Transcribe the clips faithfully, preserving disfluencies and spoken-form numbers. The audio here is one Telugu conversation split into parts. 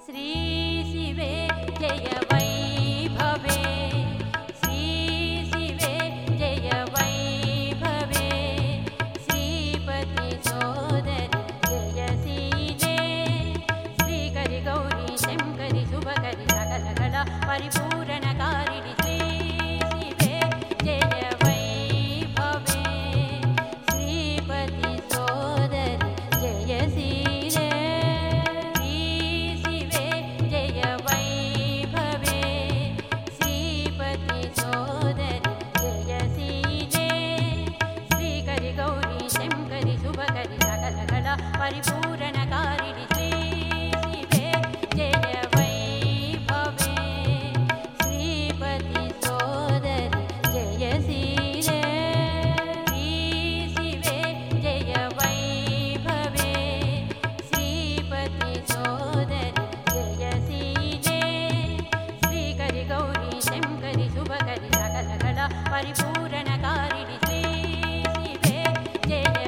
श्री शिवे जय वैभवे श्री शिवे जय वैभवे श्रीपति सोदरि जय शीले श्रीकरि गौरी शंकरि शुभकरि सकल कला परिपूरणकारिणि श्री शिवे जय वैभवे श्रीपति सोदरि जय शीले परिपूरणकारिणि श्री शिवे जय वैभवे श्रीपति सोदरि जय शीले श्री शिवे जय वैभवे श्रीपति सोदरि जय शीले श्रीकरि गौरी शंकरि शुभकरि सकल कला परिपूरणकारिणि श्री शिवे जय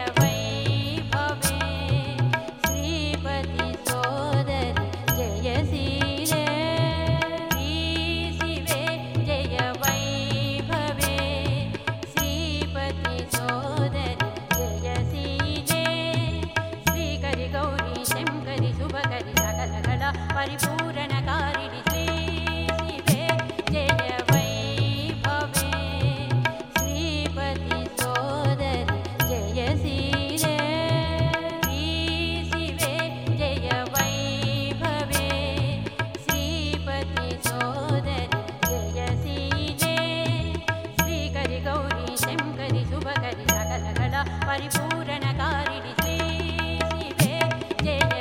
परिपूरणकारिणि श्री शिवे जय वैभवे श्रीपति सोदरि जय शीले श्री शिवे जय वैभवे श्रीपति सोदरि जय शीले श्रीकरि गौरी शंकरि शुभकरि सकल कला परिपूरणकारिणि श्री शिवे जय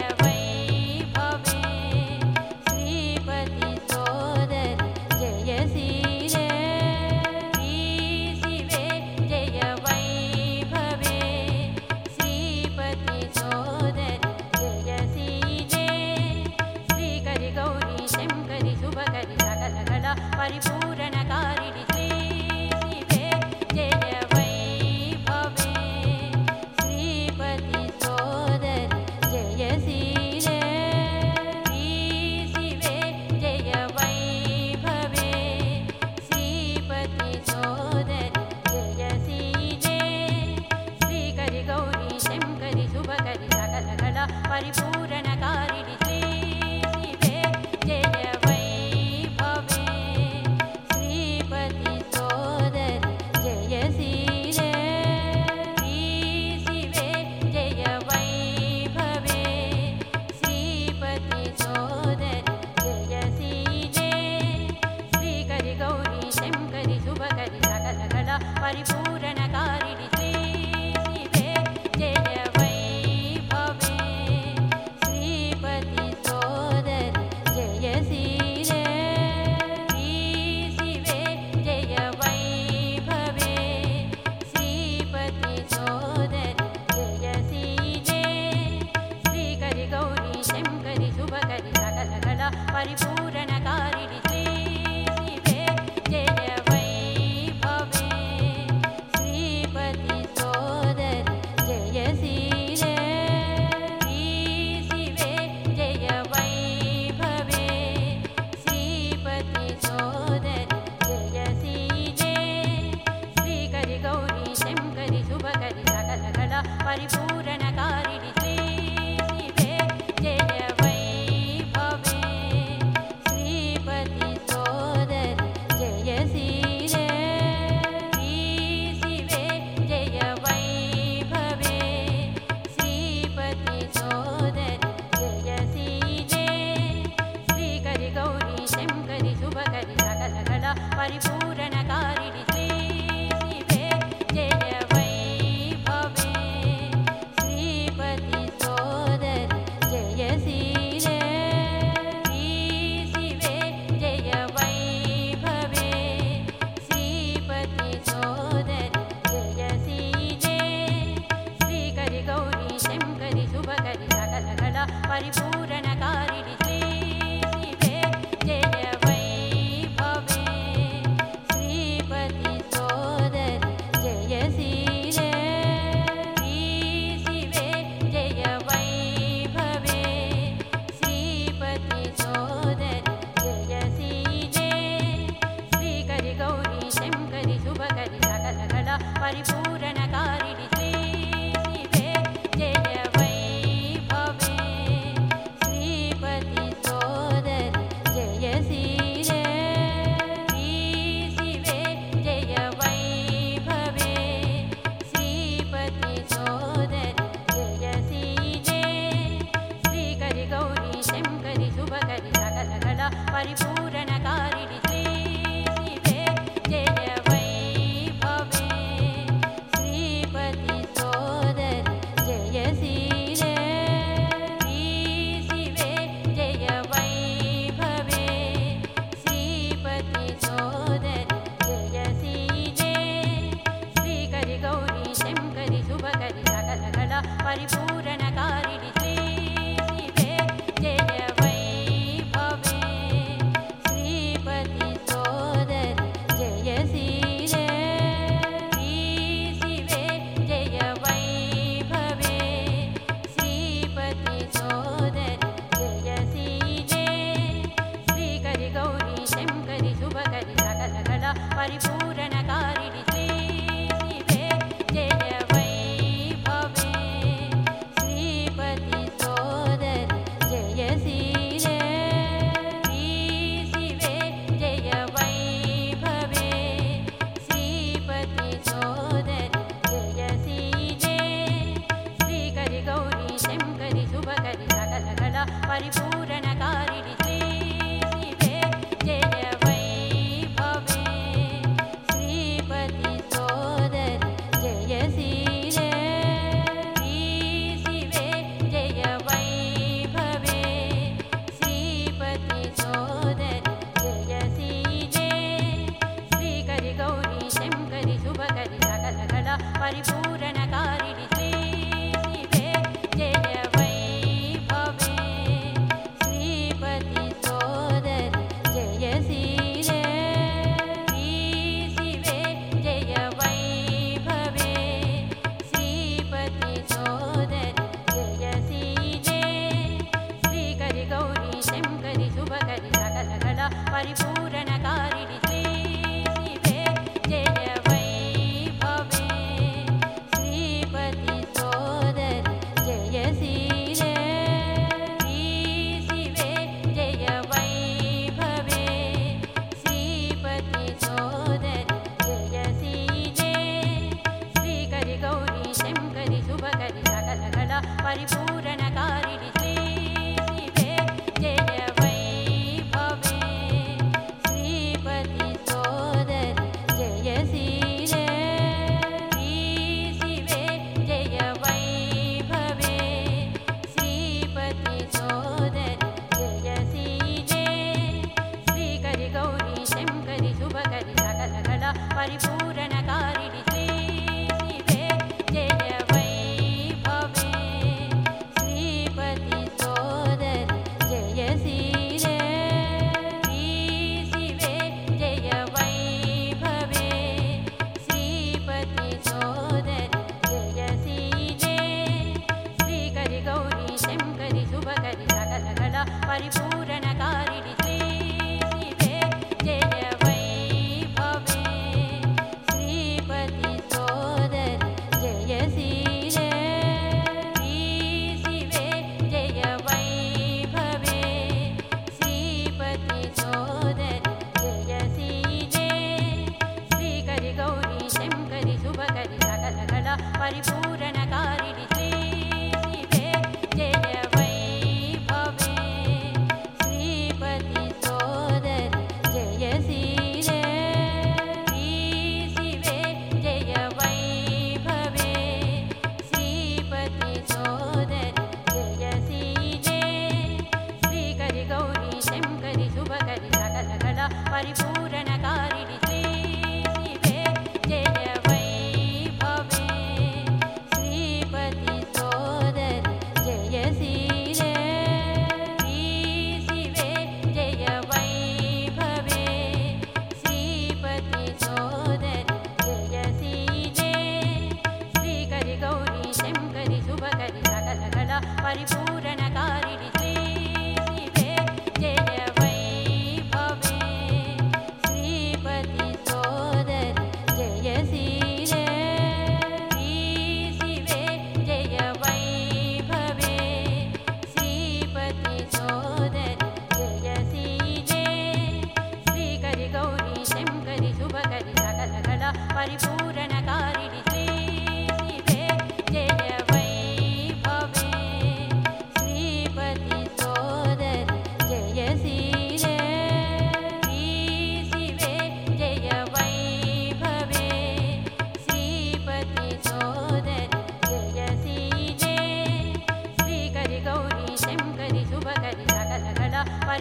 परिपूरणकारिणि श्री शिवे जय वैभवे श्रीपति सोदरि जय शीले श्री शिवे जय वैभवे श्रीपति सोदरि जय शीले श्रीकरि गौरी शंकरि शुभकरि सकल कला परिपूरणकारिणि श्री शिवे जय परिपूरणकारिणि श्री शिवे जय वैभवे श्रीपति सोदरि जय शीले श्री शिवे जय वैभवे श्रीपति सोदरि जय शीले श्रीकरि गौरी शंकरि शुभकरि सकल कला परिपूरणकारिणि श्री शिवे जय परिपूरणकारिणि श्री शिवे जय वैभवे श्रीपति सोदरि जय शीले श्री शिवे जय वैभवे श्रीपति सोदरि जय शीले श्रीकरि गौरी शंकरि शुभकरि सकल कला परिपूरणकारिणि श्री शिवे जय परिपूरणकारिणि श्री शिवे जय वैभवे श्रीपति శుభకరి సకలకళ పరిపూరణకారిణి శ్రీ శివే జయ వైభవే శ్రీపతి సోదరి జయశీలే శ్రీ శివే జయ వైభవే శ్రీపతి సోదరి జయశీలే శ్రీకరి గౌరీ శంకరి శుభకరి సకలకళ పరిపూరణకారిణి శ్రీ శివే జయ వైభవే శ్రీపతి సోదరి జయశీలే శ్రీ శివే జయ వైభవే శ్రీపతి సోదరి జయశీలే శ్రీకరి గౌరీ శంకరి శుభకరి సకలకళ పరిపూరణకారిణి శ్రీ శివే జయ వైభవే శ్రీపతి సోదరి జయశీలే శ్రీ శివే జయ వైభవే శ్రీపతి సోదరి జయశీలే శ్రీకరి గౌరీ శంకరి శుభకరి సకలకళ పరిపూరణకారిణి శ్రీ శివే జయ వైభవే శ్రీపతి సోదరి జయశీలే శ్రీ శివే జయ వైభవే శ్రీపతి సోదరి జయశీలే శ్రీకరి గౌరీ శంకరి శుభకరి సకలకళ పరిపూరణకారిణి శ్రీ శివే జయ వైభవే శ్రీపతి సోదరి జయశీలే శ్రీ శివే జయ వైభవే శ్రీపతి సోదరి జయశీలే శ్రీకరి గౌరీ శంకరి శుభకరి సకలకళ పరిపూరణకారిణి శ్రీ శివే జయ వైభవే శ్రీపతి సోదరి జయశీలే శ్రీ శివే జయ వైభవే శ్రీపతి సోదరి జయశీలే శ్రీకరి గౌరీ శంకరి శుభకరి సకలకళ పరిపూరణకారిణి శ్రీ శివే జయ వైభవే శ్రీపతి సోదరి జయశీలే శ్రీ శివే జయ వైభవే శ్రీపతి సోదరి జయశీలే శ్రీకరి గౌరీ శంకరి శుభకరి సకలకళ పరిపూరణకారిణి శ్రీ శివే జయ వైభవే శ్రీపతి సోదరి జయశీలే శ్రీ శివే జయ వైభవే శ్రీపతి సోదరి జయశీలే శ్రీకరి గౌరీ శంకరి శుభకరి సకలకళ పరిపూరణకారిణి శ్రీ శివే జయ వైభవే శ్రీపతి సోదరి జయశీలే శ్రీ శివే జయ వైభవే శ్రీపతి సోదరి జయశీలే శ్రీకరి గౌరీ శంకరి శుభకరి సకలకళ పరిపూరణకారిణి శ్రీ శివే జయ వైభవే శ్రీపతి సోదరి జయశీలే శ్రీ శివే జయ వైభవే శ్రీపతి సోదరి జయశీలే శ్రీకరి గౌరీ శంకరి శుభకరి సకలకళ పరిపూరణకారిణి శ్రీ శివే జయ వైభవే శ్రీపతి సోదరి జయశీలే శ్రీ శివే జయ వైభవే శ్రీపతి సోదరి జయశీలే శ్రీకరి గౌరీ శంకరి శుభకరి సకలకళ పరిపూరణకారిణి శ్రీ శివే జయ వైభవే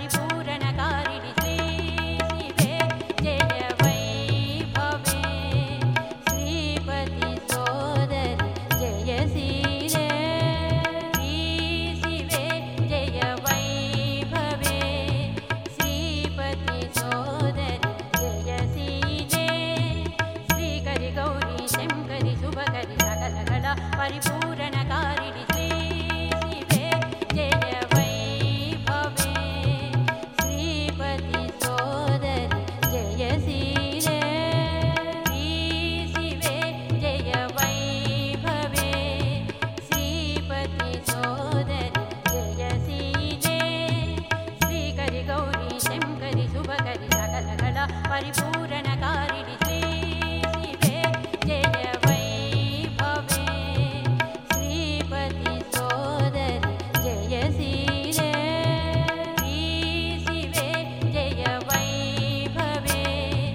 परिपूरणकारिणि श्री शिवे जय वैभवे श्रीपति सोदरि जय श्रीरे श्री शिवे जय वैभवे श्रीपति सोदरि जय श्रीरे श्रीकरि गौरी शङ्करि शुभकरि सकलकला परिपूरणकारिणि श्री शिवे जय वैभवे श्रीपति सोदरि जय श्रीरे श्री शिवे जय वैभवे श्रीपति सोदरि जय श्रीरे श्रीकरि गौरी शङ्करि शुभकरि सकलकला परिपूरणकारिणि श्री शिवे जय वैभवे श्रीपति सोदरि जय श्रीरे श्री शिवे जय वैभवे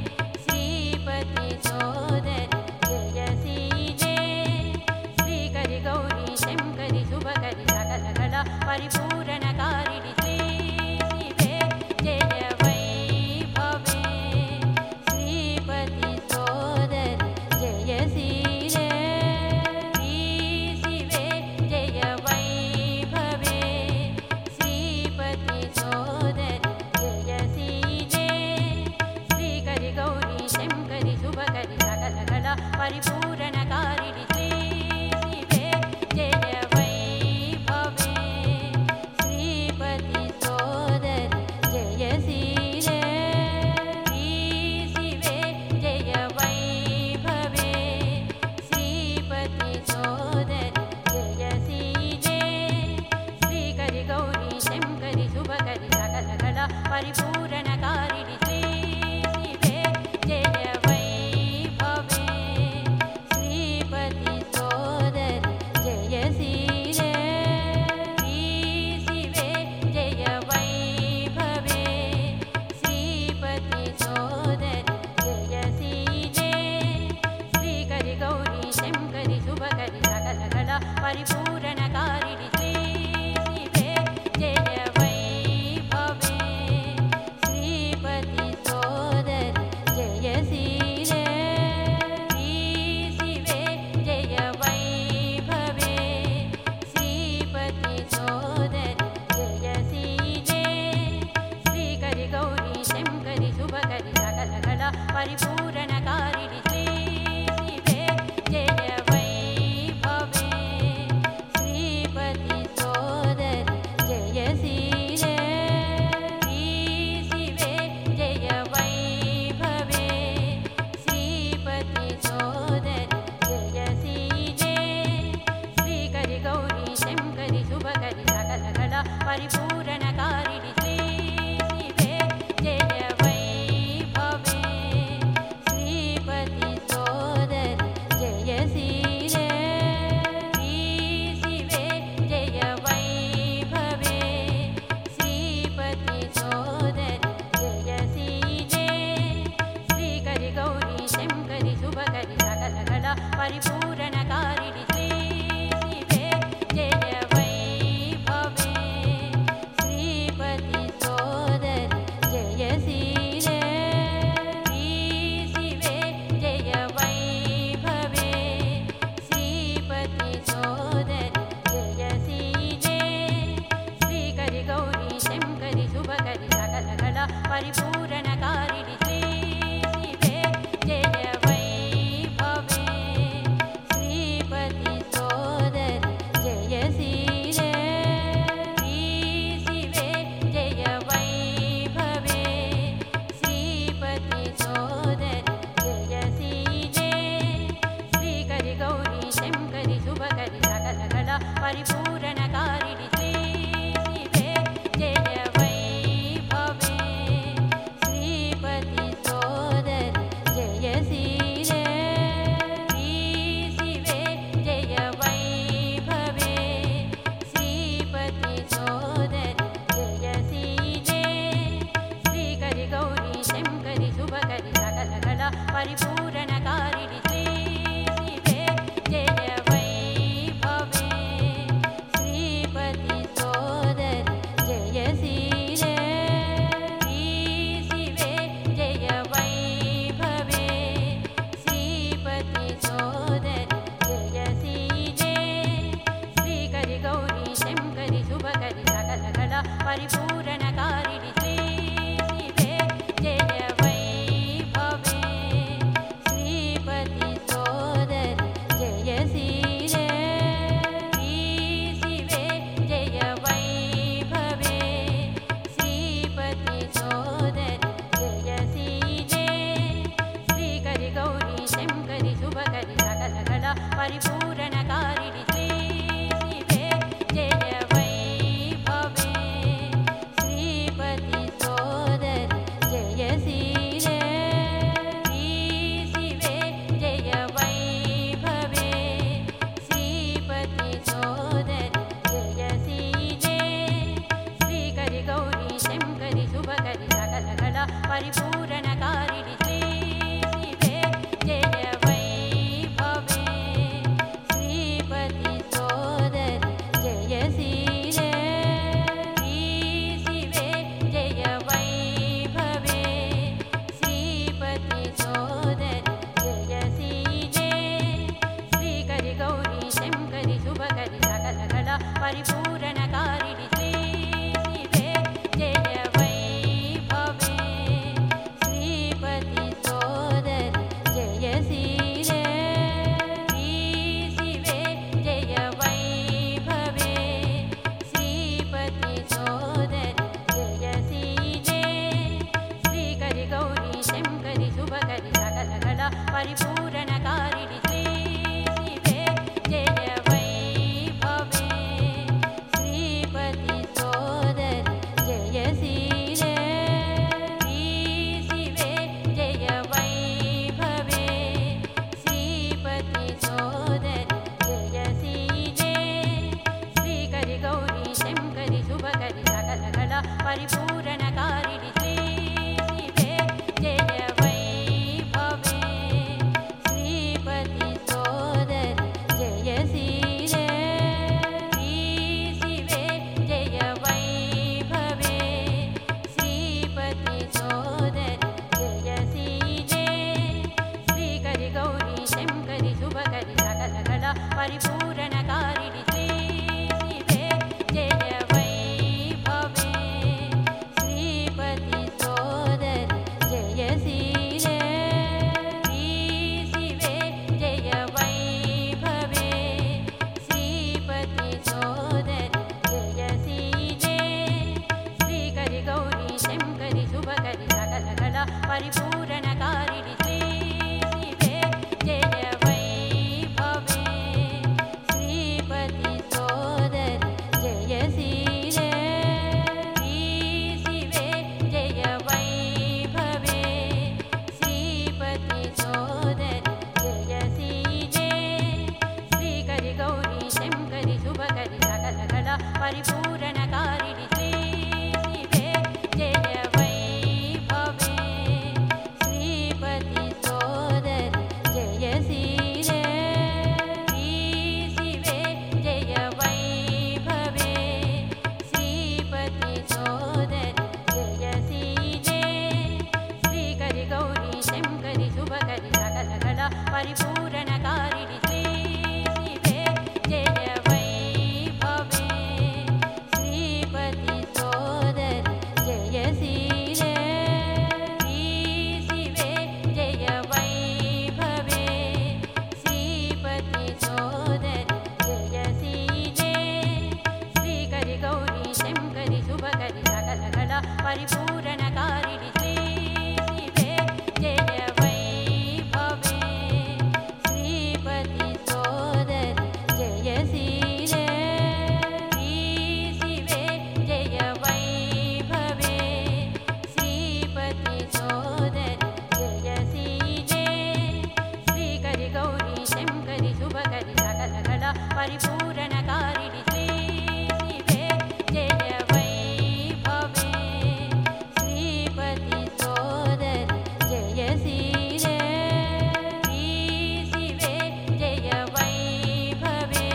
श्रीपति सोदरि जय श्रीरे श्रीकरि गौरी शङ्करि शुभकरि सकलकला परिपूरणकारिणि श्री शिवे जय वैभवे श्रीपति सोदरि जय श्रीरे श्री शिवे जय वैभवे श्रीपति सोदरि जय श्रीरे श्रीकरि गौरी शङ्करि शुभकरि सकलकला परिपूरणकारिणि श्री शिवे जय वैभवे श्रीपति सोदरि जय श्रीरे श्री शिवे जय वैभवे श्रीपति सोदरि जय श्रीरे श्रीकरि गौरी शङ्करि शुभकरि सकलकला परिपूरणकारिणि श्री शिवे जय वैभवे श्रीपति सोदरि जय श्रीरे श्री शिवे जय वैभवे श्रीपति सोदरि जय श्रीरे श्रीकरि गौरी शङ्करि शुभकरि सकलकला परिपूरणकारिणि श्री शिवे जय वैभवे श्रीपति सोदरि जय श्रीरे श्री शिवे जय वैभवे श्रीपति सोदरि जय श्रीरे श्रीकरि गौरी शङ्करि शुभकरि सकलकला परिपूरणकारिणि श्री शिवे जय वैभवे श्रीपति सोदरि जय श्रीरे श्री शिवे जय वैभवे श्रीपति सोदरि जय श्रीरे श्रीकरि गौरी शङ्करि शुभकरि सकलकला परिपूरणकारिणि श्री शिवे जय वैभवे श्रीपति सोदरि जय श्रीरे श्री शिवे जय वैभवे श्रीपति सोदरि जय श्रीरे श्रीकरि गौरी शङ्करि शुभकरि सकलकला परिपूरणकारिणि श्री शिवे जय वैभवे श्रीपति सोदरि जय श्रीरे श्री शिवे जय वैभवे श्रीपति सोदरि जय श्रीरे श्रीकरि गौरी शङ्करि शुभकरि सकलकला परिपूरणकारिणि श्री शिवे जय वैभवे श्रीपति सोदरि जय श्रीरे श्री शिवे जय वैभवे श्रीपति सोदरि जय श्रीरे श्रीकरि गौरी शङ्करि शुभकरि सकलकला परिपूरणकारिणि श्री शिवे जय वैभवे श्रीपति सोदरि जय श्रीरे श्री शिवे जय वैभवे श्रीपति सोदरि जय श्रीरे श्रीकरि गौरी शङ्करि शुभकरि सकलकला परिपूरणकारिणि श्री शिवे जय वैभवे श्रीपति सोदरि जय श्रीरे శుభకరి సకలకళ పరిపూరణకారిణి శ్రీ శివే జయ వైభవే శ్రీపతి సోదరి జయశీలే శ్రీ శివే జయ వైభవే శ్రీపతి సోదరి జయశీలే శ్రీకరి గౌరీ శంకరి శుభకరి సకలకళ పరిపూరణకారిణి శ్రీ శివే జయ వైభవే శ్రీపతి సోదరి జయశీలే శ్రీ శివే జయ వైభవే శ్రీపతి సోదరి జయశీలే శ్రీకరి గౌరీ శంకరి శుభకరి సకలకళ పరిపూరణకారిణి శ్రీ శివే జయ వైభవే శ్రీపతి సోదరి జయశీలే శ్రీ శివే జయ వైభవే శ్రీపతి సోదరి జయశీలే శ్రీకరి గౌరీ శంకరి శుభకరి సకలకళ పరిపూరణకారిణి శ్రీ శివే జయ వైభవే శ్రీపతి సోదరి జయశీలే శ్రీ శివే జయ వైభవే శ్రీపతి సోదరి జయశీలే శ్రీకరి గౌరీ శంకరి శుభకరి సకలకళ పరిపూరణకారిణి శ్రీ శివే జయ వైభవే శ్రీపతి సోదరి జయశీలే శ్రీ శివే జయ వైభవే శ్రీపతి సోదరి జయశీలే శ్రీకరి గౌరీ శంకరి శుభకరి సకలకళ పరిపూరణకారిణి శ్రీ శివే జయ వైభవే శ్రీపతి సోదరి జయశీలే శ్రీ శివే జయ వైభవే శ్రీపతి సోదరి జయశీలే శ్రీకరి గౌరీ శంకరి శుభకరి సకలకళ పరిపూరణకారిణి శ్రీ శివే జయ వైభవే శ్రీపతి సోదరి జయశీలే శ్రీ శివే జయ వైభవే శ్రీపతి సోదరి జయశీలే శ్రీకరి గౌరీ శంకరి శుభకరి సకలకళ పరిపూరణకారిణి శ్రీ శివే జయ వైభవే శ్రీపతి సోదరి జయశీలే శ్రీ శివే జయ వైభవే శ్రీపతి సోదరి జయశీలే శ్రీకరి గౌరీ శంకరి శుభకరి సకలకళ పరిపూరణకారిణి శ్రీ శివే జయ వైభవే శ్రీపతి సోదరి జయశీలే శ్రీ శివే జయ వైభవే శ్రీపతి సోదరి జయశీలే శ్రీకరి గౌరీ శంకరి శుభకరి సకలకళ పరిపూరణకారిణి శ్రీ శివే జయ వైభవే శ్రీపతి సోదరి జయశీలే శ్రీ శివే జయ వైభవే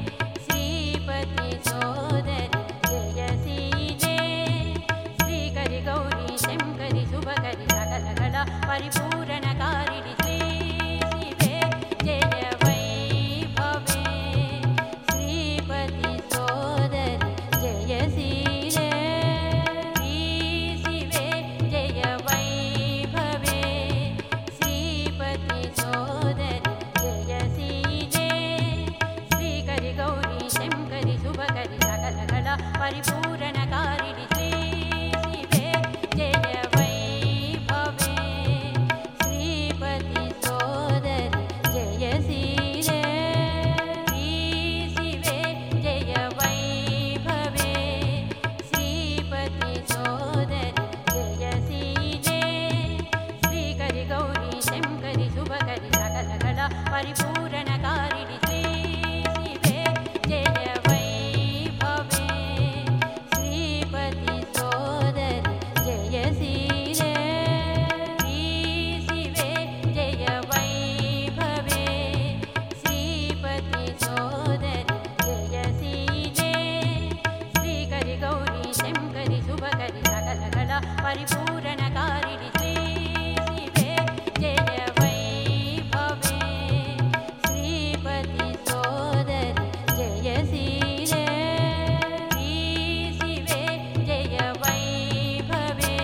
శ్రీపతి సోదరి జయశీలే శ్రీకరి గౌరీ శంకరి శుభకరి సకలకళ పరిపూరణకారిణి శ్రీ శివే జయ వైభవే శ్రీపతి సోదరి జయశీలే శ్రీ శివే జయ వైభవే శ్రీపతి సోదరి జయశీలే శ్రీకరి గౌరీ శంకరి శుభకరి సకలకళ పరిపూరణకారిణి శ్రీ శివే జయ వైభవే శ్రీపతి परिपूरणकारिणि श्री शिवे जय वैभवे श्रीपति सोदरि जयशीले श्री शिवे जय वैभवे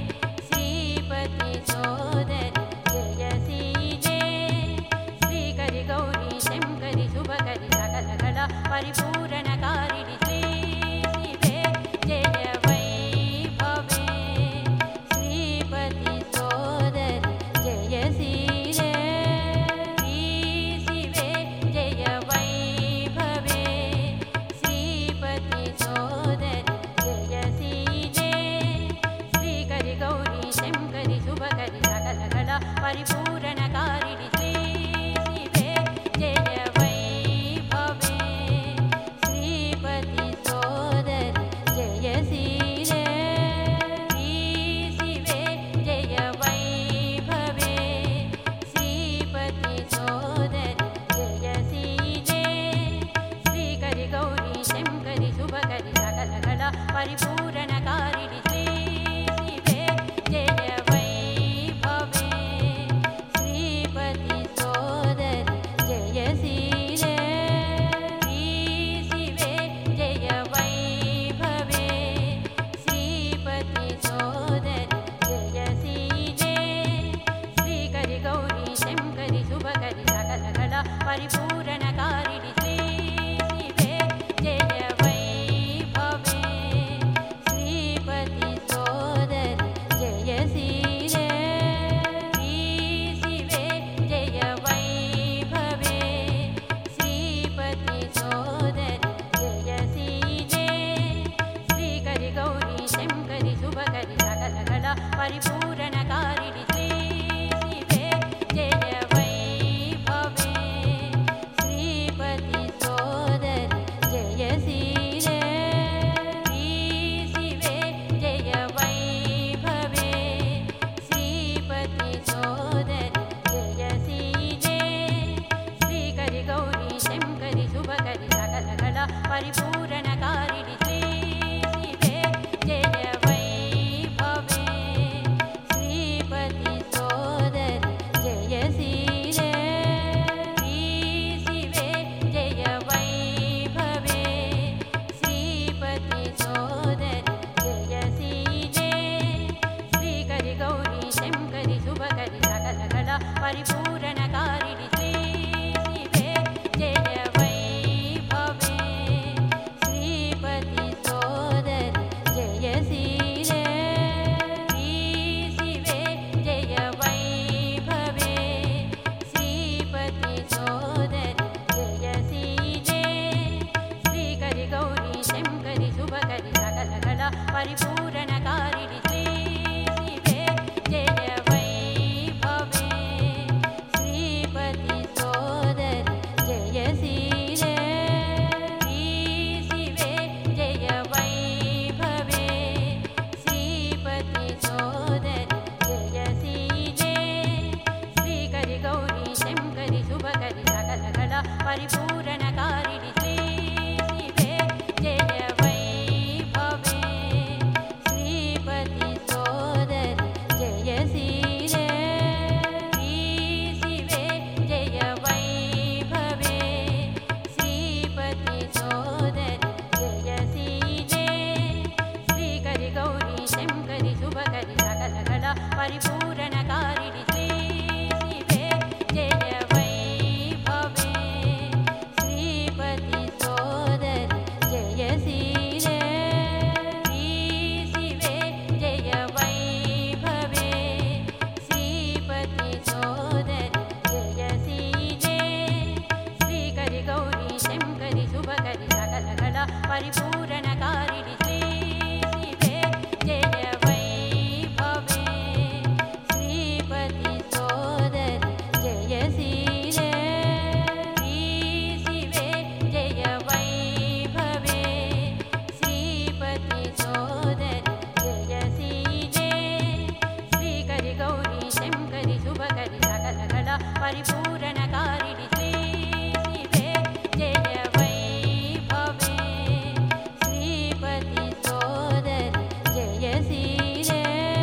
श्रीपति सोदरि जयशीले श्रीकरि गौरी शङ्करि शुभकरि सकलकला परिपूरणकारिणि श्री शिवे जय वैभवे श्रीपति सोदरि जयशीले श्री शिवे जय वैभवे श्रीपति सोदरि जयशीले श्रीकरि गौरी शङ्करि शुभकरि सकलकला परिपूरणकारिणि श्री शिवे जय वैभवे श्रीपति सोदरि जयशीले श्री शिवे जय वैभवे श्रीपति सोदरि जयशीले श्रीकरि गौरी शङ्करि शुभकरि सकलकला परिपूरणकारिणि श्री शिवे जय वैभवे श्रीपति सोदरि जयशीले श्री शिवे जय वैभवे श्रीपति सोदरि जयशीले श्रीकरि गौरी शङ्करि शुभकरि सकलकला परिपूरणकारिणि श्री शिवे जय वैभवे श्रीपति सोदरि जयशीले श्री शिवे जय वैभवे श्रीपति सोदरि जयशीले श्रीकरि गौरी शङ्करि शुभकरि सकलकला परिपूरणकारिणि श्री शिवे जय वैभवे श्रीपति सोदरि जयशीले श्री शिवे जय वैभवे श्रीपति सोदरि जयशीले श्रीकरि गौरी शङ्करि शुभकरि सकलकला परिपूरणकारिणि श्री शिवे जय वैभवे श्रीपति सोदरि जयशीले श्री शिवे जय वैभवे श्रीपति सोदरि जयशीले श्रीकरि गौरी शङ्करि शुभकरि सकलकला परिपूरणकारिणि श्री शिवे जय वैभवे श्रीपति सोदरि जयशीले श्री शिवे जय वैभवे श्रीपति सोदरि जयशीले श्रीकरि गौरी शङ्करि शुभकरि सकलकला परिपूरणकारिणि श्री शिवे जय वैभवे श्रीपति सोदरि जयशीले श्री शिवे जय वैभवे श्रीपति सोदरि जयशीले श्रीकरि गौरी शङ्करि शुभकरि सकलकला परिपूरणकारिणि श्री शिवे जय वैभवे श्रीपति सोदरि जयशीले श्री शिवे जय वैभवे श्रीपति सोदरि जयशीले श्रीकरि गौरी शङ्करि शुभकरि सकलकला परिपूरणकारिणि श्री शिवे जय वैभवे श्रीपति सोदरि जयशीले श्री शिवे जय वैभवे श्रीपति सोदरि जयशीले श्रीकरि गौरी शङ्करि शुभकरि सकलकला परिपूरणकारिणि श्री शिवे जय वैभवे श्रीपति सोदरि जयशीले श्री शिवे जय वैभवे श्रीपति सोदरि जयशीले श्रीकरि गौरी शङ्करि शुभकरि सकलकला परिपूरणकारिणि श्री शिवे जय वैभवे श्रीपति सोदरि जयशीले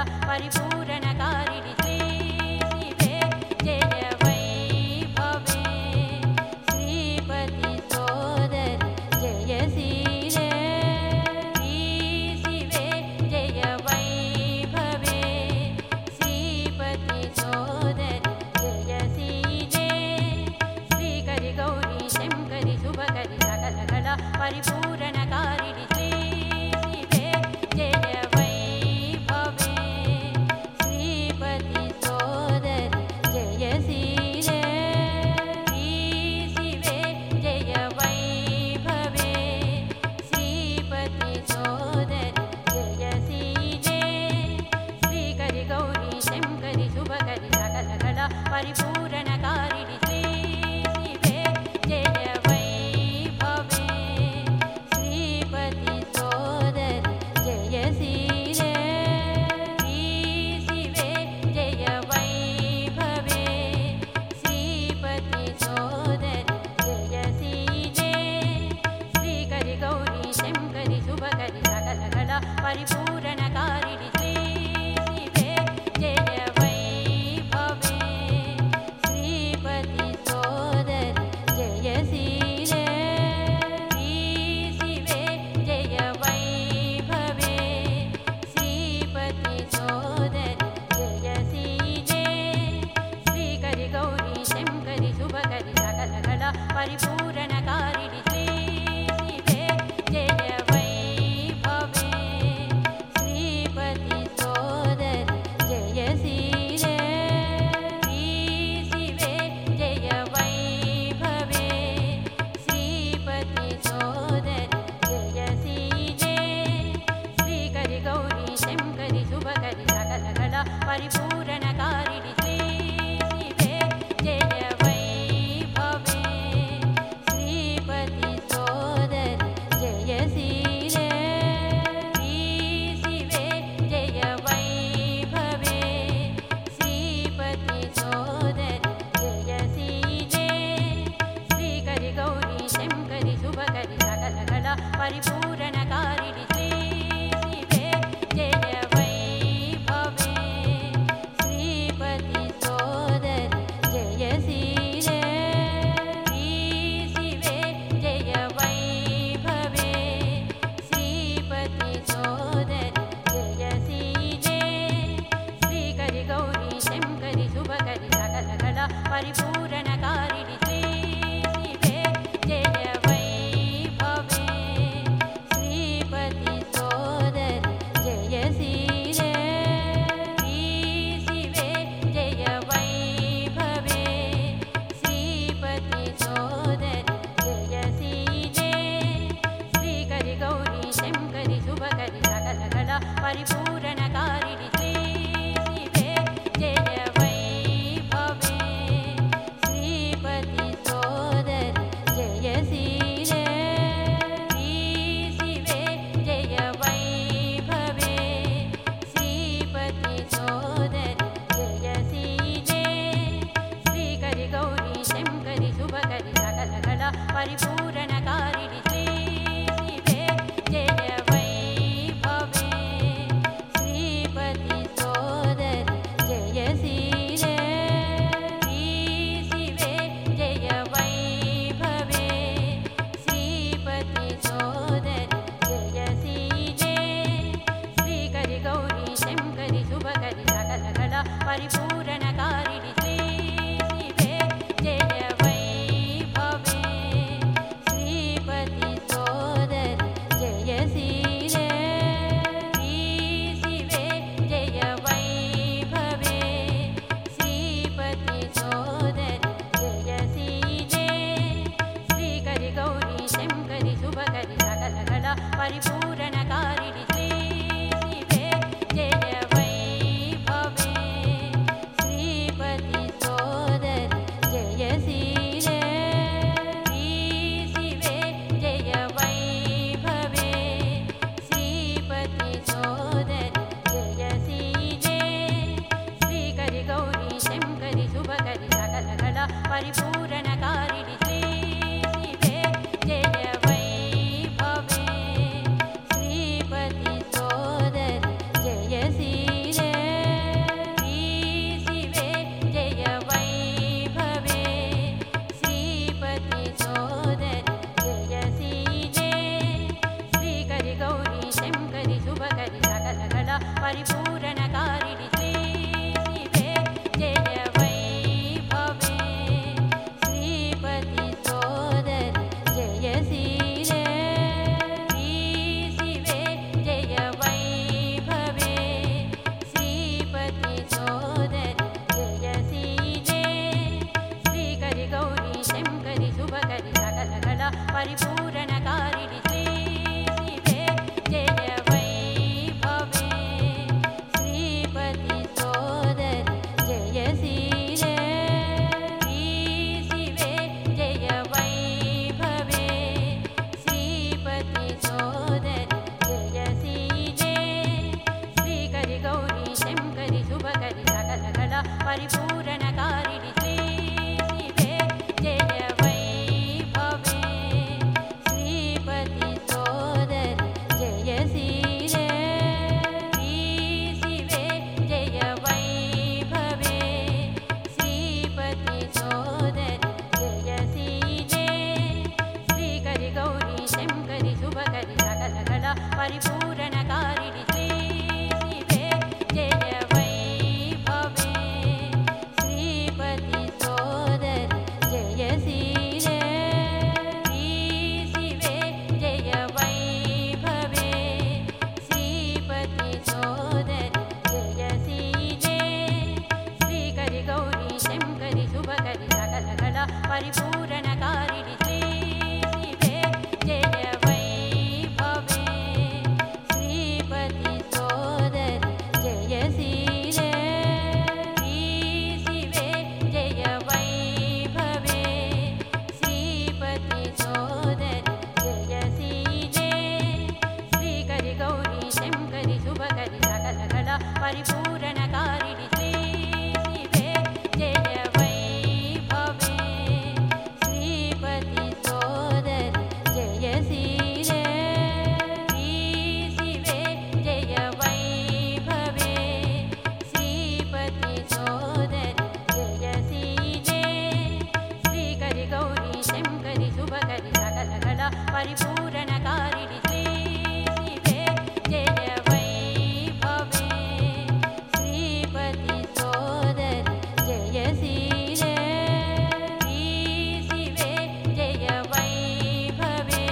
परिपूरणकारिणि श्री शिवे जय वैभवे श्रीपति सोदरि जय श्रीरे श्री शिवे जय वैभवे श्रीपति सोदरि जय श्रीरे श्रीकरि गौरी शङ्करि शुभकरि सकलकला परिपूरणकारिणि श्री शिवे जय वैभवे श्रीपति सोदरि जय श्रीरे श्री शिवे जय वैभवे श्रीपति सोदरि जय श्रीरे श्रीकरि गौरी शङ्करि शुभकरि सकलकला परिपूरणकारिणि श्री शिवे जय वैभवे श्रीपति सोदरि जय श्रीरे श्री शिवे जय वैभवे श्रीपति सोदरि जय श्रीरे श्रीकरि गौरी शङ्करि शुभकरि सकलकला परिपूरणकारिणि श्री शिवे जय वैभवे श्रीपति सोदरि जय श्रीरे श्री शिवे जय वैभवे श्रीपति सोदरि जय श्रीरे श्रीकरि गौरी शङ्करि शुभकरि सकलकला परिपूरणकारिणि श्री शिवे जय वैभवे श्रीपति सोदरि जय श्रीरे श्री शिवे जय वैभवे श्रीपति सोदरि जय श्रीरे श्रीकरि गौरी शङ्करि शुभकरि सकलकला परिपूरणकारिणि श्री शिवे जय वैभवे श्रीपति सोदरि जय श्रीरे श्री शिवे जय वैभवे श्रीपति सोदरि जय श्रीरे श्रीकरि गौरी शङ्करि शुभकरि सकलकला परिपूरणकारिणि श्री शिवे जय वैभवे श्रीपति सोदरि जय श्रीरे श्री शिवे जय वैभवे श्रीपति सोदरि जय श्रीरे श्रीकरि गौरी शङ्करि शुभकरि सकलकला परिपूरणकारिणि श्री शिवे जय वैभवे श्रीपति सोदरि जय श्रीरे श्री शिवे जय वैभवे श्रीपति सोदरि जय श्रीरे श्रीकरि गौरी शङ्करि शुभकरि सकलकला परिपूरणकारिणि श्री शिवे जय वैभवे श्रीपति सोदरि जय श्रीरे श्री शिवे जय वैभवे श्रीपति सोदरि जय श्रीरे श्रीकरि गौरी शङ्करि शुभकरि सकलकला परिपूरणकारिणि श्री शिवे जय वैभवे श्रीपति सोदरि जय श्रीरे श्री शिवे जय वैभवे श्रीपति सोदरि जय श्रीरे श्रीकरि गौरी शङ्करि शुभकरि सकलकला परिपूरणकारिणि श्री शिवे जय वैभवे श्रीपति सोदरि जय श्रीरे श्री शिवे जय वैभवे श्रीपति सोदरि जय श्रीरे श्रीकरि गौरी शङ्करि शुभकरि सकलकला परिपूरणकारिणि श्री शिवे जय वैभवे श्रीपति శుభకరి సకలకళ పరిపూరణకారిణి శ్రీ శివే జయ వైభవే శ్రీపతి సోదరి జయ శీలే శ్రీ శివే జయ వైభవే శ్రీపతి సోదరి జయ శీలే శ్రీకరి గౌరీ శంకరి శుభకరి సకలకళ పరిపూరణకారిణి శ్రీ శివే జయ వైభవే శ్రీపతి సోదరి జయ శీలే శ్రీ శివే జయ వైభవే శ్రీపతి సోదరి జయ శీలే శ్రీకరి గౌరీ శంకరి శుభకరి సకలకళ పరిపూరణకారిణి శ్రీ శివే జయ వైభవే శ్రీపతి సోదరి జయ శీలే శ్రీ శివే జయ వైభవే శ్రీపతి సోదరి జయ శీలే శ్రీకరి గౌరీ శంకరి శుభకరి సకలకళ పరిపూరణకారిణి శ్రీ శివే జయ వైభవే శ్రీపతి సోదరి జయ శీలే శ్రీ శివే జయ వైభవే శ్రీపతి సోదరి జయ శీలే శ్రీకరి గౌరీ శంకరి శుభకరి సకలకళ పరిపూరణకారిణి శ్రీ శివే జయ వైభవే శ్రీపతి సోదరి జయ శీలే శ్రీ శివే జయ వైభవే శ్రీపతి సోదరి జయ శీలే శ్రీకరి గౌరీ శంకరి శుభకరి సకలకళ పరిపూరణకారిణి శ్రీ శివే జయ వైభవే శ్రీపతి సోదరి జయ శీలే శ్రీ శివే జయ వైభవే శ్రీపతి సోదరి జయ శీలే శ్రీకరి గౌరీ శంకరి శుభకరి సకలకళ పరిపూరణకారిణి శ్రీ శివే జయ వైభవే శ్రీపతి సోదరి జయ శీలే శ్రీ శివే జయ వైభవే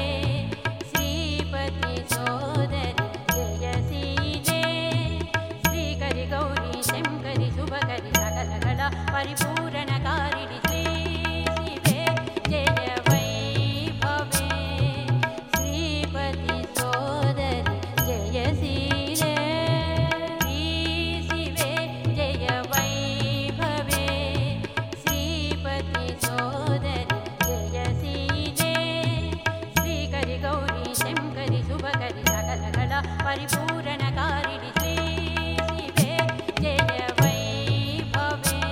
శ్రీపతి సోదరి జయ శీలే శ్రీకరి గౌరీ శంకరి శుభకరి సకలకళ పరిపూరణకారిణి శ్రీ శివే జయ వైభవే శ్రీపతి సోదరి జయ శీలే శ్రీ శివే జయ వైభవే శ్రీపతి సోదరి జయ శీలే శ్రీకరి గౌరీ శంకరి శుభకరి సకలకళ పరిపూరణకారిణి శ్రీ శివే జయ వైభవే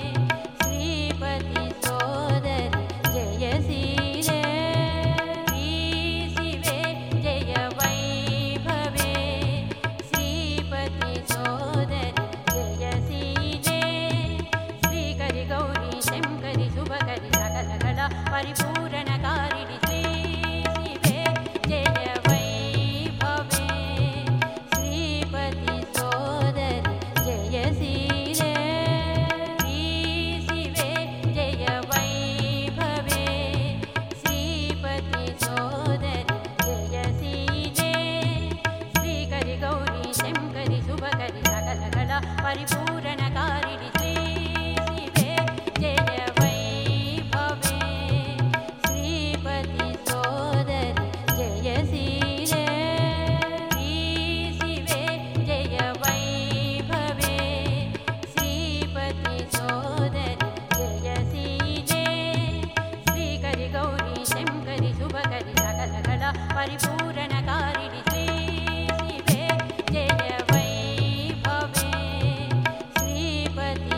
శ్రీపతి సోదరి జయ శీలే శ్రీ శివే జయ వైభవే శ్రీపతి సోదరి జయ శీలే శ్రీకరి గౌరీ శంకరి శుభకరి సకలకళ పరిపూరణకారిణి శ్రీ శివే జయ వైభవే శ్రీపతి సోదరి జయ శీలే శ్రీ శివే జయ వైభవే శ్రీపతి సోదరి జయ శీలే శ్రీకరి గౌరీ శంకరి శుభకరి సకలకళ పరిపూరణకారిణి శ్రీ శివే జయ వైభవే శ్రీపతి సోదరి జయ శీలే శ్రీ శివే జయ వైభవే శ్రీపతి సోదరి జయ శీలే శ్రీకరి గౌరీ శంకరి శుభకరి సకలకళ పరిపూరణకారిణి శ్రీ శివే జయ వైభవే శ్రీపతి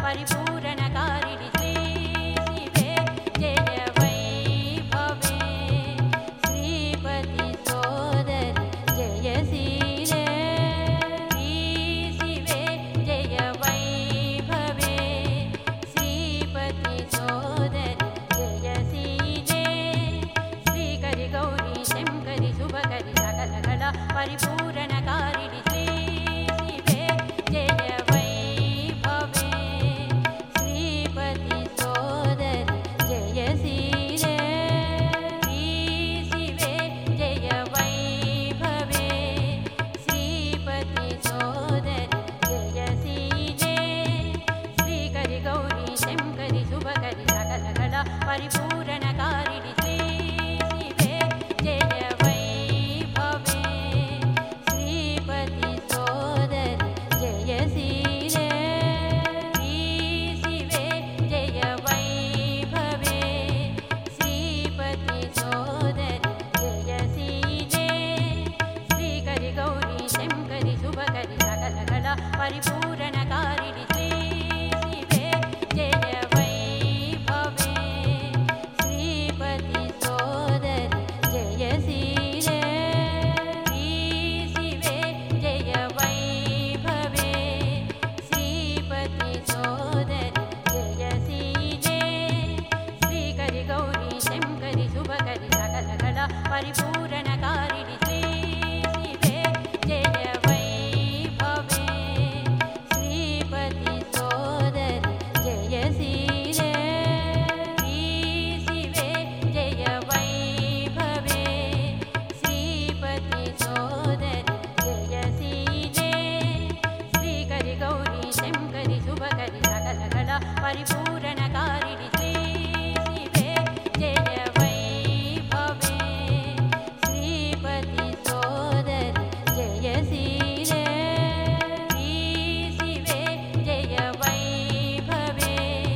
परिपूरणकारिणि श्री शिवे जय वैभवे श्रीपति सोदरि जय श्रीरे श्री शिवे जय वैभवे श्रीपति सोदरि जय श्रीरे श्रीकरि गौरी शङ्करि शुभकरि सकलकला परिपूरणकारिणि श्री शिवे जय वैभवे श्रीपति सोदरि जय श्रीरे श्री शिवे जय वैभवे श्रीपति सोदरि जय श्रीरे श्रीकरि गौरी शङ्करि शुभकरि सकलकला परिपूरणकारिणि श्री शिवे जय वैभवे श्रीपति सोदरि जय श्रीरे श्री शिवे जय वैभवे श्रीपति सोदरि जय श्रीरे श्रीकरि गौरी शङ्करि शुभकरि सकलकला परिपूरणकारिणि श्री शिवे जय वैभवे श्रीपति सोदरि जय श्रीरे श्री शिवे जय वैभवे श्रीपति सोदरि जय श्रीरे श्रीकरि गौरी शङ्करि शुभकरि सकलकला परिपूरणकारिणि श्री शिवे जय वैभवे श्रीपति सोदरि जय श्रीरे श्री शिवे जय वैभवे श्रीपति सोदरि जय श्रीरे श्रीकरि गौरी शङ्करि शुभकरि सकलकला परिपूरणकारिणि श्री शिवे जय वैभवे श्रीपति सोदरि जय श्रीरे श्री शिवे जय वैभवे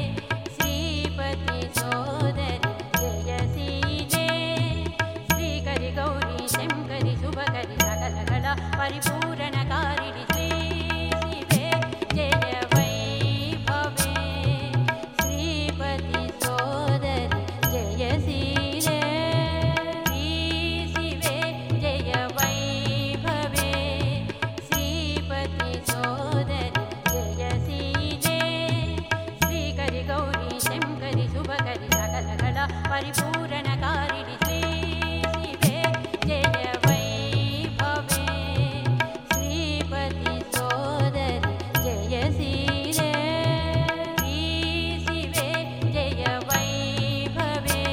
श्रीपति सोदरि जय श्रीरे श्रीकरि गौरी शङ्करि शुभकरि सकलकला परिपूरणकारिणि श्री शिवे जय वैभवे श्रीपति सोदरि जय श्रीरे श्री शिवे जय वैभवे श्रीपति सोदरि जय श्रीरे श्रीकरि गौरी शङ्करि शुभकरि सकलकला परिपूरणकारिणि श्री शिवे जय वैभवे श्रीपति सोदरि जय श्रीरे श्री शिवे जय वैभवे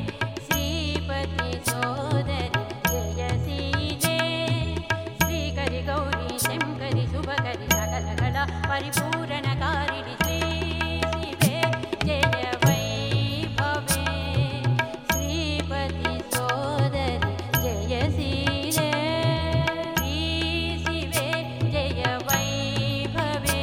श्रीपति सोदरि जय श्रीरे श्रीकरि गौरी शङ्करि शुभकरि सकलकला परिपूरणकारिणि श्री शिवे जय वैभवे श्रीपति सोदरि जय श्रीरे श्री शिवे जय वैभवे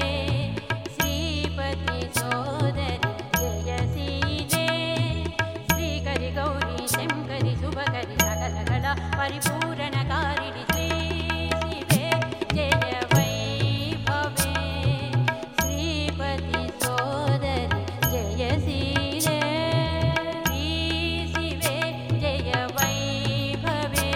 श्रीपति सोदरि जय श्रीरे श्रीकरि गौरी शङ्करि शुभकरि सकलकला परिपूरणकारिणि श्री शिवे जय वैभवे श्रीपति सोदरि जय श्रीरे श्री शिवे जय वैभवे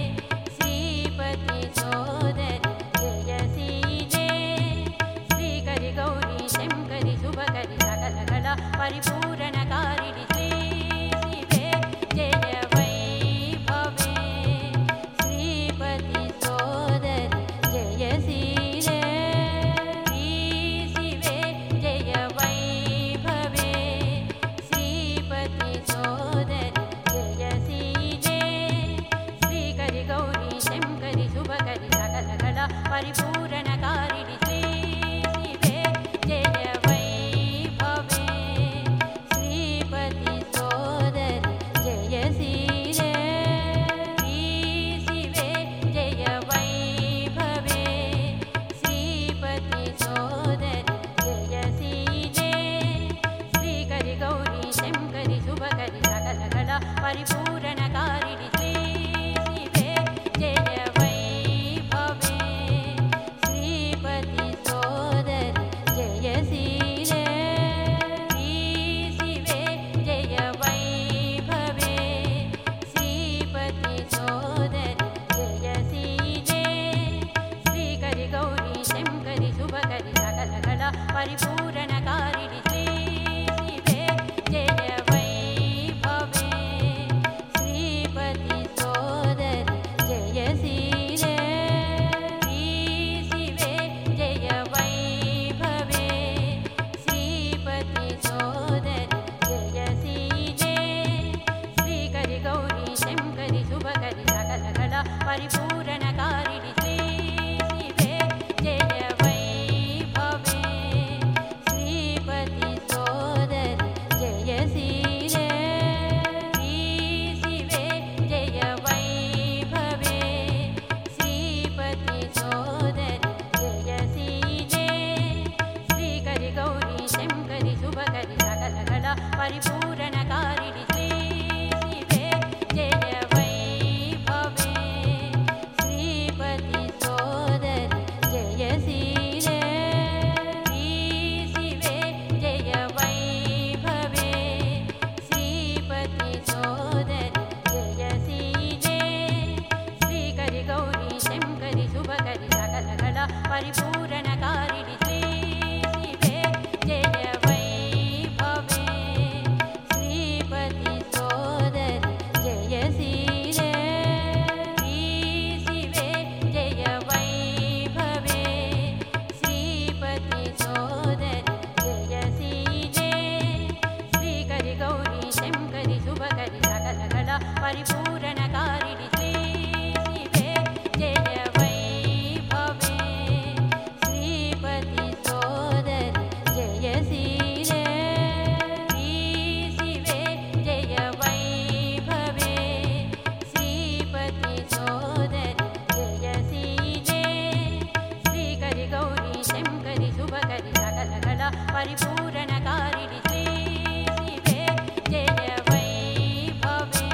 श्रीपति सोदरि जय श्रीरे श्रीकरि गौरी शङ्करि शुभकरि सकलकला परिपूरणकारिणि श्री शिवे जय वैभवे श्रीपति सोदरि जय श्रीरे श्री शिवे जय वैभवे श्रीपति सोदरि जय श्रीरे श्रीकरि गौरी शङ्करि शुभकरि सकलकला परिपूरणकारिणि श्री शिवे जय वैभवे श्रीपति सोदरि जय श्रीरे श्री शिवे जय वैभवे श्रीपति सोदरि जय श्रीरे श्रीकरि गौरी शङ्करि शुभकरि सकलकला परिपूरणकारिणि श्री शिवे जय वैभवे सकलकल परिपूरणकारिणि श्री शिवे जय वैभवे श्रीपति सोदरि जय श्रीरे श्री शिवे जय वैभवे श्रीपति सोदरि जय श्रीरे श्रीकरि गौरी शङ्करि शुभकरि सकलकल परिपूरणकारिणि श्री शिवे जय वैभवे श्रीपति सोदरि जय श्रीरे श्री शिवे जय वैभवे श्रीपति सोदरि जय श्रीरे श्रीकरि गौरी शङ्करि शुभकरि सकलकल परिपूरणकारिणि श्री शिवे जय वैभवे श्रीपति सोदरि जय श्रीरे श्री शिवे जय वैभवे श्रीपति सोदरि जय श्रीरे श्रीकरि गौरी शङ्करि शुभकरि सकलकल परिपूरणकारिणि श्री शिवे जय वैभवे श्रीपति सोदरि जय श्रीरे श्री शिवे जय वैभवे श्रीपति सोदरि जय श्रीरे श्रीकरि गौरी शङ्करि शुभकरि सकलकल परिपूरणकारिणि श्री शिवे जय वैभवे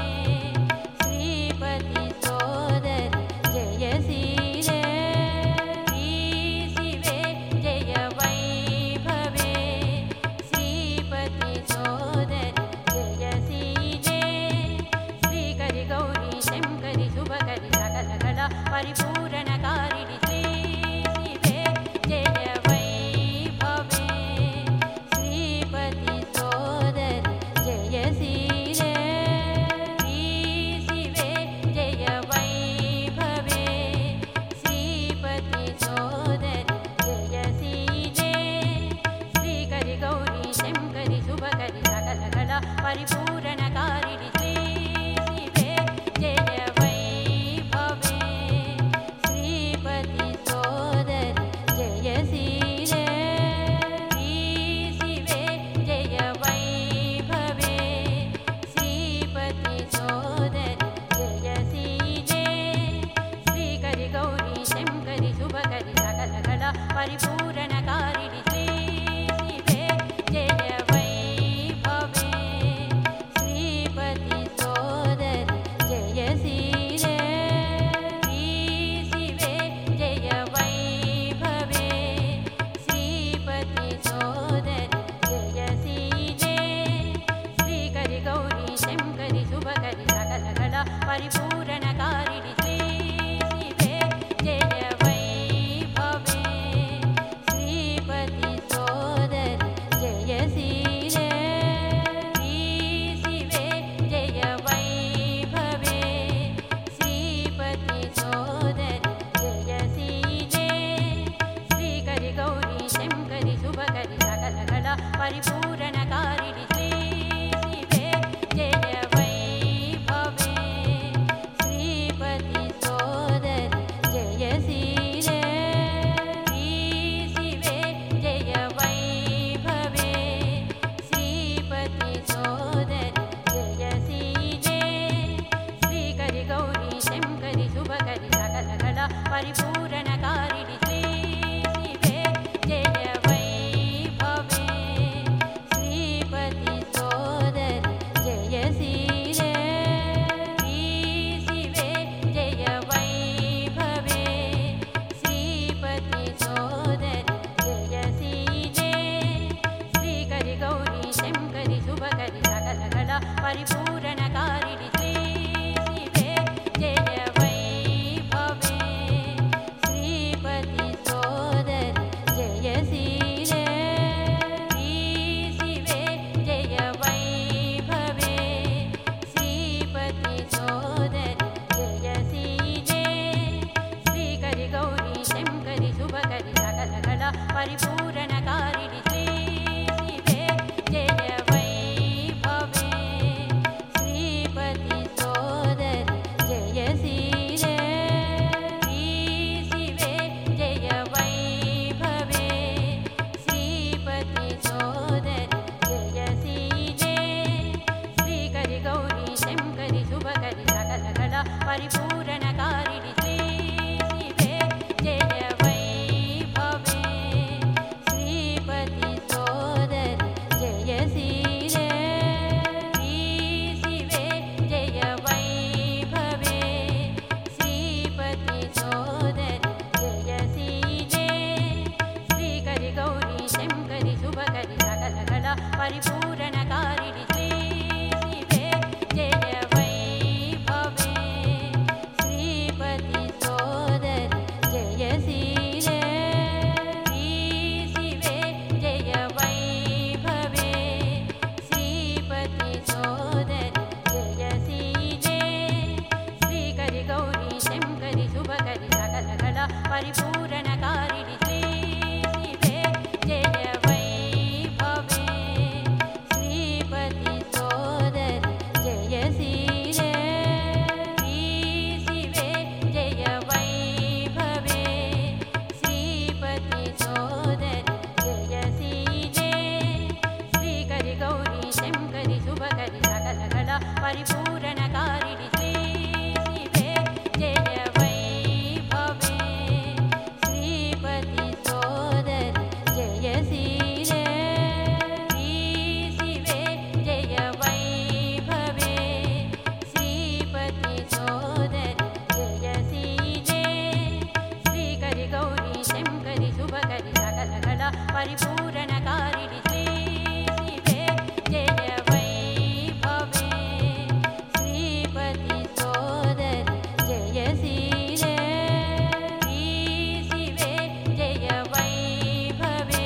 श्रीपति सोदरि जय श्रीरे श्री शिवे जय वैभवे श्रीपति सोदरि जय श्रीरे श्रीकरि गौरी शङ्करि शुभकरि सकलकल परिपूरणकारिणि श्री शिवे जय वैभवे श्रीपति सोदरि जय श्रीरे श्री शिवे जय वैभवे श्रीपति सोदरि जय श्रीरे श्रीकरि गौरी शङ्करि शुभकरि सकलकल परिपूरणकारिणि श्री शिवे जय वैभवे श्रीपति सोदरि जय श्रीरे श्री शिवे जय वैभवे श्रीपति सोदरि जय श्रीरे श्रीकरि गौरी शङ्करि शुभकरि सकलकल परिपूरणकारिणि श्री शिवे जय वैभवे श्रीपति सोदरि जय श्रीरे श्री शिवे जय वैभवे श्रीपति सोदरि जय श्रीरे श्रीकरि गौरी शङ्करि शुभकरि सकलकल परिपूरणकारिणि श्री शिवे जय वैभवे श्रीपति सोदरि जय श्रीरे श्री शिवे जय वैभवे श्रीपति सोदरि जय श्रीरे श्रीकरि गौरी शङ्करि शुभकरि सकलकल परिपूरणकारिणि श्री शिवे जय वैभवे श्रीपति सोदरि जय श्रीरे श्री शिवे जय वैभवे श्रीपति सोदरि जय श्रीरे श्रीकरि गौरी शङ्करि शुभकरि सकलकल परिपूरणकारिणि श्री शिवे जय वैभवे श्रीपति सोदरि जय श्रीरे श्री शिवे जय वैभवे श्रीपति सोदरि जय श्रीरे श्रीकरि गौरी शङ्करि शुभकरि सकलकल परिपूरणकारिणि श्री शिवे जय वैभवे श्रीपति परिपूरणकारिणि श्री शिवे जय वैभवे श्रीपति सोदरि जय शीले श्री शिवे जय वैभवे श्रीपति सोदरि जय शीले श्रीकरि गौरी शङ्करि शुभकरि सकलकला परिपूरणकारिणि श्री शिवे जय वैभवे श्रीपति सोदरि जय शीले श्री शिवे जय वैभवे श्रीपति सोदरि जय शीले श्रीकरि गौरी शङ्करि शुभकरि सकलकला परिपूरणकारिणि श्री शिवे जय वैभवे श्रीपति सोदरि जय शीले श्री शिवे जय वैभवे श्रीपति सोदरि जय शीले श्रीकरि गौरी शङ्करि शुभकरि सकलकला परिपूरणकारिणि श्री शिवे जय वैभवे श्रीपति सोदरि जय शीले श्री शिवे जय वैभवे श्रीपति सोदरि जय शीले श्रीकरि गौरी शङ्करि शुभकरि सकलकला परिपूरणकारिणि श्री शिवे जय वैभवे श्रीपति सोदरि जय शीले श्री शिवे जय वैभवे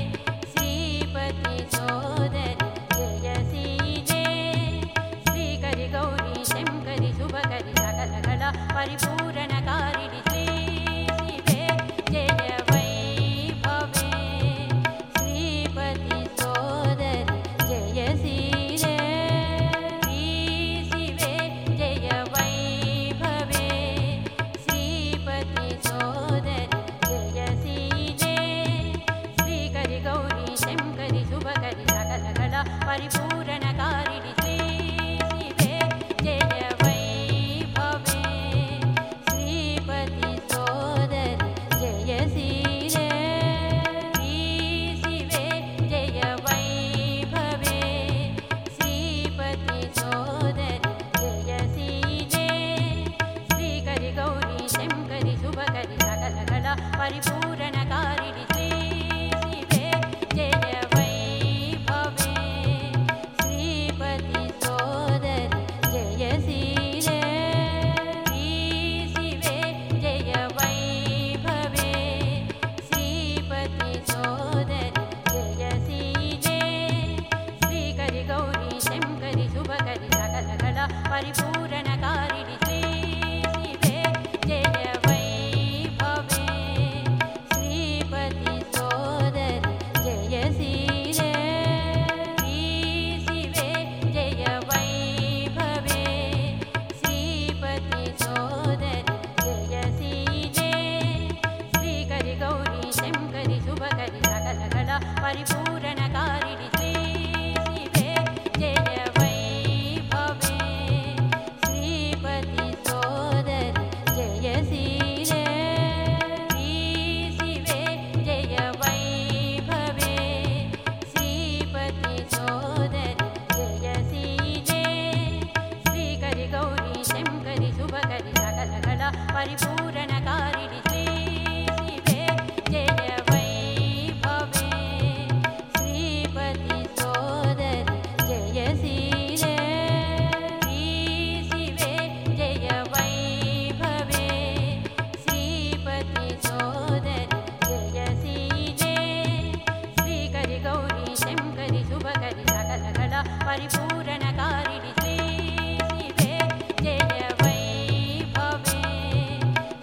श्रीपति सोदरि जय शीले श्रीकरि गौरी शङ्करि शुभकरि सकलकला परिपूरणकारिणि श्री शिवे जय वैभवे श्रीपति सोदरि जय शीले श्री शिवे जय वैभवे श्रीपति सोदरि जय शीले श्रीकरि गौरी शङ्करि शुभकरि सकलकला परिपूरणकारिणि श्री शिवे जय वैभवे श्रीपति सोदरि जय शीले श्री शिवे जय वैभवे श्रीपति सोदरि जय शीले श्रीकरि गौरी शङ्करि शुभकरि सकलकला परिपूरणकारिणि श्री शिवे जय वैभवे श्रीपति सोदरि जय शीले श्री शिवे जय वैभवे श्रीपति सोदरि जय शीले श्रीकरि गौरी शङ्करि शुभकरि सकलकला परिपूरणकारिणि श्री शिवे जय वैभवे श्रीपति सोदरि जय शीले श्री शिवे जय वैभवे श्रीपति सोदरि जय शीले श्रीकरि गौरी शङ्करि शुभकरि सकलकला परिपूरणकारिणि श्री शिवे जय वैभवे श्रीपति सोदरि जय शीले श्री शिवे जय वैभवे श्रीपति सोदरि जय शीले श्रीकरि गौरी शङ्करि शुभकरि सकलकला परिपूरणकारिणि श्री शिवे जय वैभवे श्रीपति सोदरि जय शीले श्री शिवे जय वैभवे श्रीपति सोदरि जय शीले श्रीकरि गौरी शङ्करि शुभकरि सकलकला परिपूरणकारिणि श्री शिवे जय वैभवे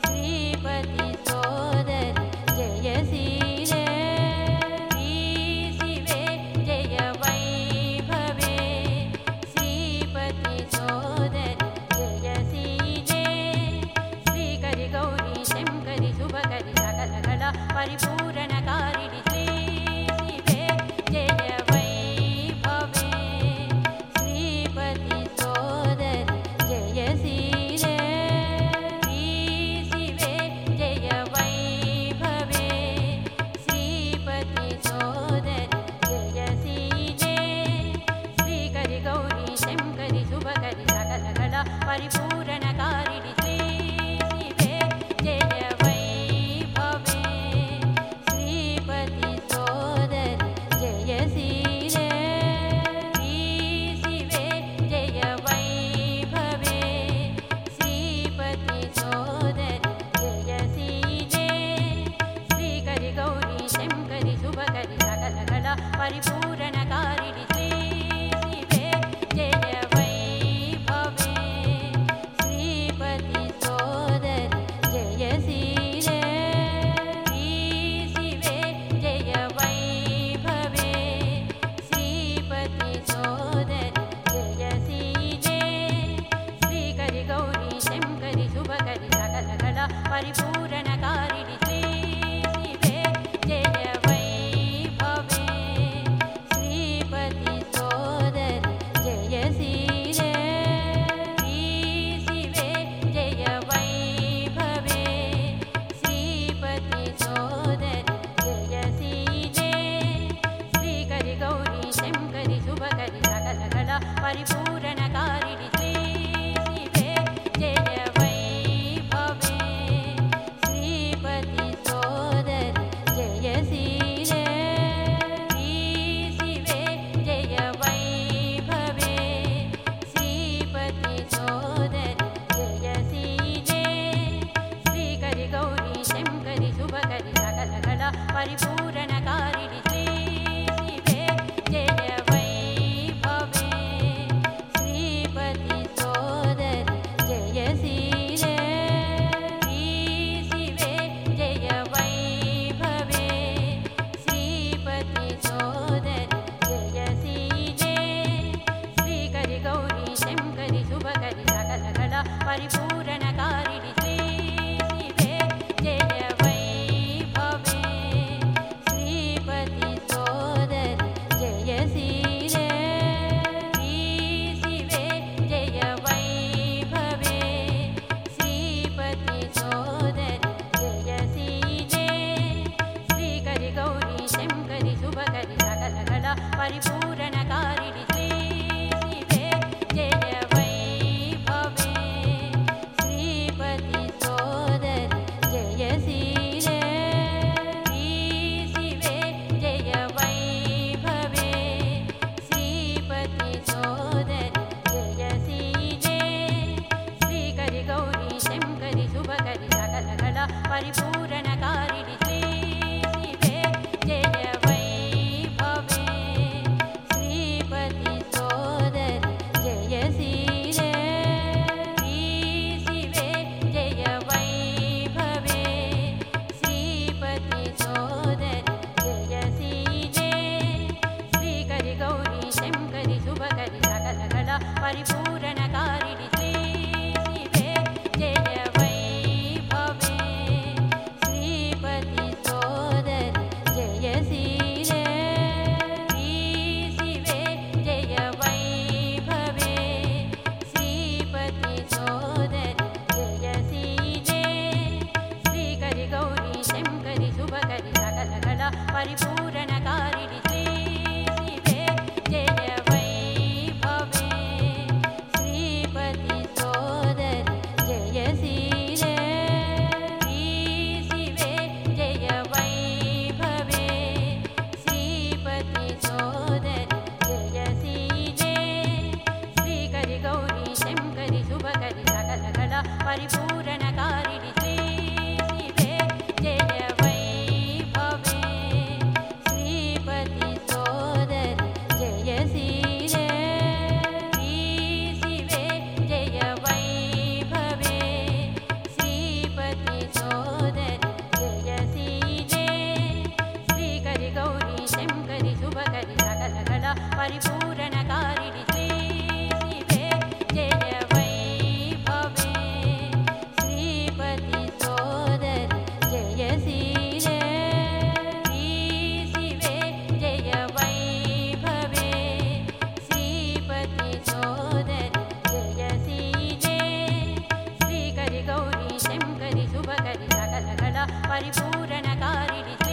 परिपूरणकारिणि श्री शिवे जय वैभवे श्रीपति सोदरि जय श्रीरे श्री शिवे जय वैभवे श्रीपति सोदरि जय श्रीरे श्रीकरि गौरी शङ्करि शुभकरि सकलकला परिपूरणकारिणि श्री शिवे जय वैभवे श्रीपति सोदरि जय श्रीरे श्री शिवे जय वैभवे श्रीपति सोदरि जय श्रीरे श्रीकरि गौरी शङ्करि शुभकरि सकलकला परिपूरणकारिणि श्री शिवे जय वैभवे श्रीपति सोदरि जय श्रीरे श्री शिवे जय वैभवे श्रीपति सोदरि जय श्रीरे श्रीकरि गौरी शङ्करि शुभकरि सकलकला परिपूरणकारिणि श्री शिवे जय वैभवे श्रीपति सोदरि जय श्रीरे श्री शिवे जय वैभवे श्रीपति सोदरि जय श्रीरे श्रीकरि गौरी शङ्करि शुभकरि सकलकला परिपूरणकारिणि श्री शिवे जय वैभवे श्रीपति सोदरि जय श्रीरे श्री शिवे जय वैभवे श्रीपति सोदरि जय श्रीरे श्रीकरि गौरी शङ्करि शुभकरि सकलकला परिपूरणकारिणि श्री शिवे जय वैभवे श्रीपति सोदरि जय श्रीरे श्री शिवे जय वैभवे श्रीपति सोदरि जय श्रीरे श्रीकरि गौरी शङ्करि शुभकरि सकलकला परिपूरणकारिणि श्री शिवे जय वैभवे श्रीपति सोदरि जय श्रीरे श्री शिवे जय वैभवे श्रीपति सोदरि जय श्रीरे श्रीकरि गौरी शङ्करि शुभकरि सकलकला परिपूरणकारिणि श्री शिवे जय वैभवे श्रीपति सोदरि जय श्रीरे श्री शिवे जय वैभवे श्रीपति सोदरि जय श्रीरे श्रीकरि गौरी शङ्करि शुभकरि सकलकला परिपूरणकारिणि श्री शिवे जय वैभवे श्रीपति सोदरि जय श्रीरे श्री शिवे जय वैभवे श्रीपति सोदरि जय श्रीरे श्रीकरि गौरी शङ्करि शुभकरि सकलकला परिपूरणकारिणि श्री शिवे जय वैभवे श्रीपति सोदरि जय श्रीरे श्री शिवे जय वैभवे श्रीपति सोदरि जय श्रीरे श्रीकरि गौरी शङ्करि शुभकरि सकलकला परिपूरणकारिणि